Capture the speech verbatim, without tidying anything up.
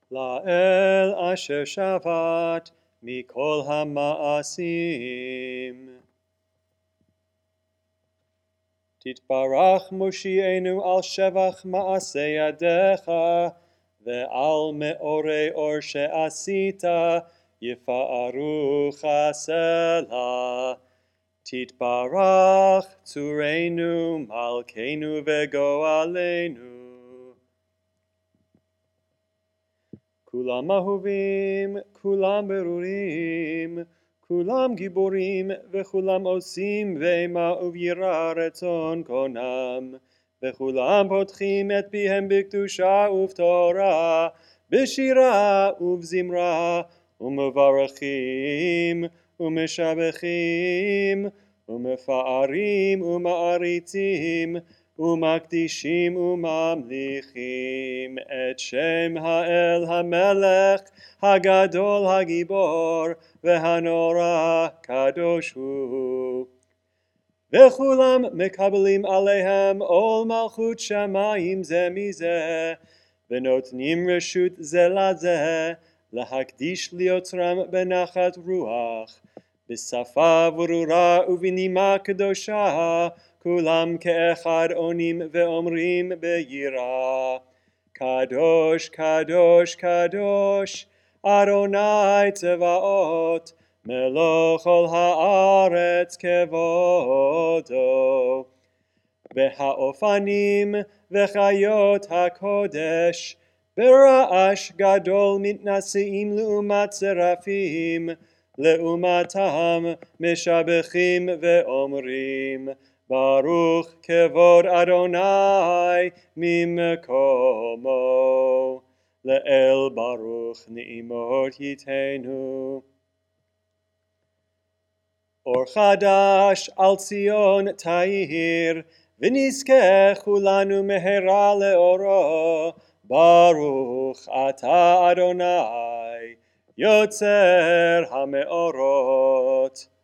לאל אשר שבת מכל המעשים. תתברך מושיענו על שבח מעשה ידיך, ועל מאורי אור שעשית יפארו סלה. תתברך צורנו מלכנו וגואלנו. כולם אהובים, כולם ברורים, כולם גיבורים, וכולם עושים ואימה ובירא רצון קונם, וכולם פותחים את פיהם בקדושה ובתורה, בשירה ובזמרה, ומברכים ומשבחים, ומפארים ומעריצים, ומקדישים וממליכים את שם האל המלך הגדול הגיבור והנורא קדוש הוא. וכולם מקבלים עליהם עול מלכות שמיים זה מזה, ונותנים רשות זה לזה להקדיש ליוצרם בנחת רוח, בשפה ברורה ובנימה קדושה, כולם כאחד עונים ואומרים ביראה, קדוש קדוש קדוש אדוני צבאות, מלוך כל הארץ כבודו. והאופנים וחיות הקודש ברעש גדול מתנשאים לעומת שרפים, לעומתם משבחים ואומרים, ברוך כבוד אדוני ממקומו. לאל ברוך נעימות ייתנו. אור חדש על ציון תאיר, ונזכה כולנו מהרה לאורו. ברוך אתה אדוני יוצר המאורות.